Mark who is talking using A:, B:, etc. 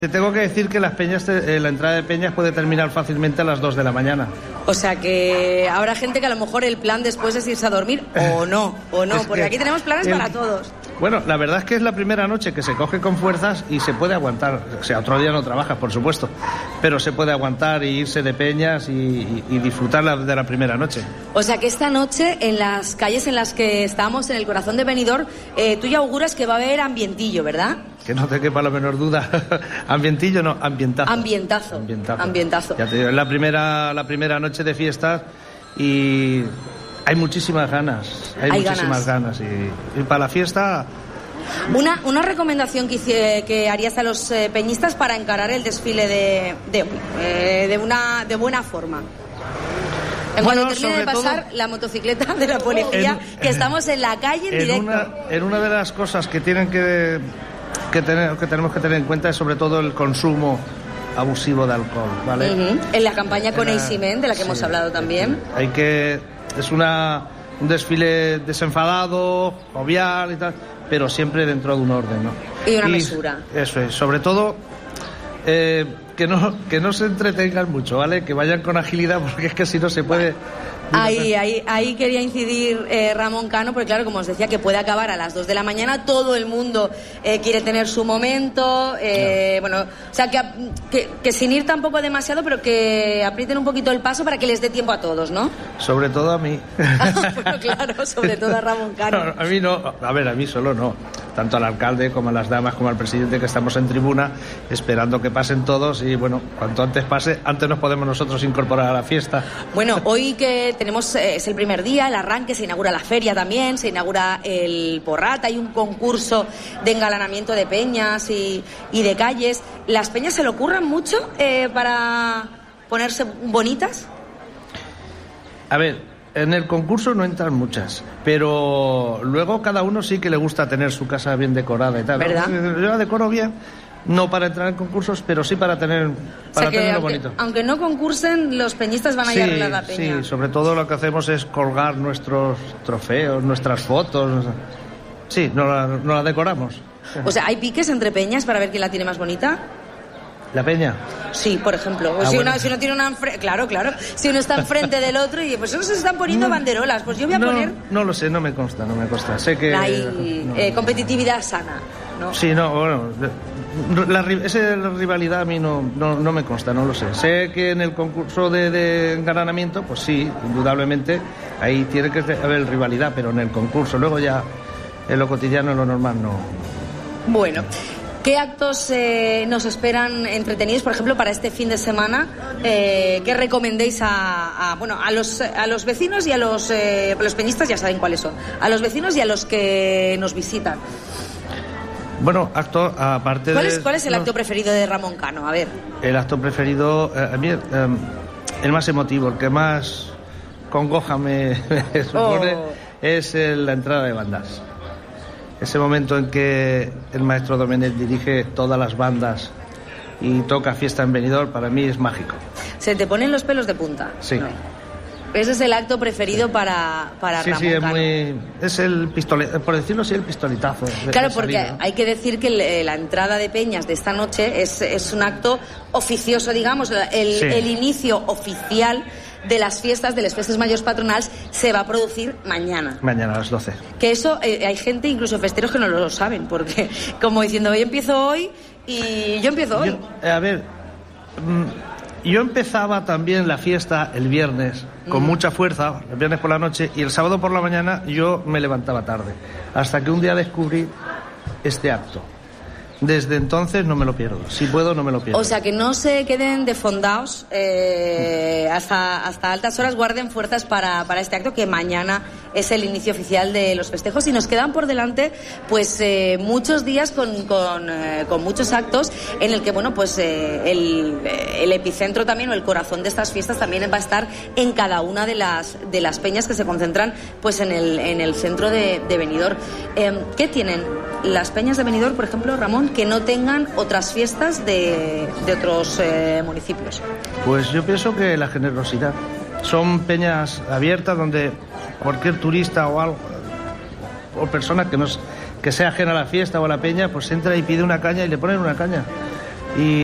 A: Te tengo que decir que las peñas, la entrada de peñas puede terminar fácilmente a las 2 de la mañana.
B: O sea que habrá gente que a lo mejor el plan después es irse a dormir o no, porque aquí tenemos planes para todos.
A: Bueno, la verdad es que es la primera noche que se coge con fuerzas y se puede aguantar. O sea, otro día no trabajas, por supuesto, pero se puede aguantar y irse de peñas y disfrutar de la primera noche.
B: O sea que esta noche, en las calles en las que estamos, en el corazón de Benidorm, tú ya auguras que va a haber ambientillo, ¿verdad?
A: Que no te quepa la menor duda. Ambientillo no, ambientazo.
B: Ambientazo.
A: Ya te digo, es la primera noche de fiestas y hay muchísimas ganas. Hay muchísimas ganas. Y para la fiesta...
B: Una recomendación que harías a los peñistas para encarar el desfile de buena forma. En cuanto termine de pasar la motocicleta de la policía, que estamos en la calle en directo.
A: En una de las cosas que tenemos que tener en cuenta es sobre todo el consumo abusivo de alcohol, ¿vale?
B: En la campaña con Eiximen, de la que hemos hablado también.
A: Es un desfile desenfadado, jovial y tal, pero siempre dentro de un orden, ¿no?
B: Y una mesura.
A: Eso es, sobre todo que no se entretengan mucho, ¿vale? Que vayan con agilidad, porque es que si no se puede...
B: Ahí quería incidir Ramón Cano, porque claro, como os decía, que puede acabar a las 2 de la mañana, todo el mundo quiere tener su momento, bueno, o sea, que sin ir tampoco demasiado, pero que aprieten un poquito el paso para que les dé tiempo a todos, ¿no?
A: Sobre todo a mí.
B: Bueno, claro, sobre todo a Ramón Cano.
A: No, a mí no, a ver, a mí solo no, tanto al alcalde como a las damas como al presidente, que estamos en tribuna esperando que pasen todos y bueno, cuanto antes pase, antes nos podemos nosotros incorporar a la fiesta.
B: Bueno, hoy que es el primer día, el arranque, se inaugura la feria también, se inaugura el Porrat, hay un concurso de engalanamiento de peñas y de calles. ¿Las peñas se le ocurran mucho para ponerse bonitas?
A: A ver, en el concurso no entran muchas, pero luego cada uno sí que le gusta tener su casa bien decorada y tal.
B: ¿Verdad?
A: Yo la decoro bien. No para entrar en concursos, pero sí para tenerlo bonito.
B: Aunque no concursen, los peñistas van a ir a arreglar la peña.
A: Sí, sobre todo lo que hacemos es colgar nuestros trofeos, nuestras fotos. Sí, no la decoramos.
B: O sea, ¿hay piques entre peñas para ver quién la tiene más bonita?
A: ¿La peña?
B: Sí, por ejemplo. Si uno tiene una... Claro. Si uno está enfrente del otro y pues esos se están poniendo banderolas. Pues yo voy a poner...
A: No lo sé, no me consta. Sé que...
B: Hay competitividad sana, ¿no?
A: Sí, bueno... Esa rivalidad a mí no me consta, no lo sé. Sé que en el concurso de engalanamiento, pues sí, indudablemente, ahí tiene que haber rivalidad, pero en el concurso, luego ya en lo cotidiano, en lo normal, no.
B: Bueno, ¿qué actos nos esperan entretenidos, por ejemplo, para este fin de semana? ¿Qué recomendéis a los vecinos y a los peñistas? Ya saben cuáles son. A los vecinos y a los que nos visitan.
A: Bueno, acto aparte
B: ¿Cuál es el acto preferido de Ramón Cano? A ver.
A: El acto preferido, a mí, el más emotivo, el que más congoja me supone, es la entrada de bandas. Ese momento en que el maestro Domenech dirige todas las bandas y toca Fiesta en Benidorm, para mí es mágico.
B: ¿Se te ponen los pelos de punta?
A: Sí.
B: No. Ese es el acto preferido para Ramón Cano.
A: Es el pistoletazo, por decirlo así, el pistoletazo.
B: Claro, porque hay que decir que la entrada de peñas de esta noche es un acto oficioso, digamos, el inicio oficial de las fiestas, de las fiestas mayores patronales, se va a producir mañana.
A: Mañana a las 12.
B: Que eso, hay gente, incluso festeros, que no lo saben, porque como diciendo, yo empiezo hoy y yo empiezo hoy.
A: Yo empezaba también la fiesta el viernes con mucha fuerza, el viernes por la noche, y el sábado por la mañana yo me levantaba tarde, hasta que un día descubrí este acto. Desde entonces no me lo pierdo. Si puedo, no me lo pierdo.
B: O sea, que no se queden defondados hasta altas horas, guarden fuerzas para este acto, que mañana es el inicio oficial de los festejos, y nos quedan por delante pues muchos días con muchos actos en el que, bueno, pues el epicentro también, o el corazón de estas fiestas, también va a estar en cada una de las peñas que se concentran pues en el centro de Benidorm. ¿Qué tienen las peñas de Benidorm, por ejemplo, Ramón, que no tengan otras fiestas de otros municipios?
A: Pues yo pienso que la generosidad. Son peñas abiertas donde cualquier turista o persona que sea ajena a la fiesta o a la peña, pues entra y pide una caña y le ponen una caña. y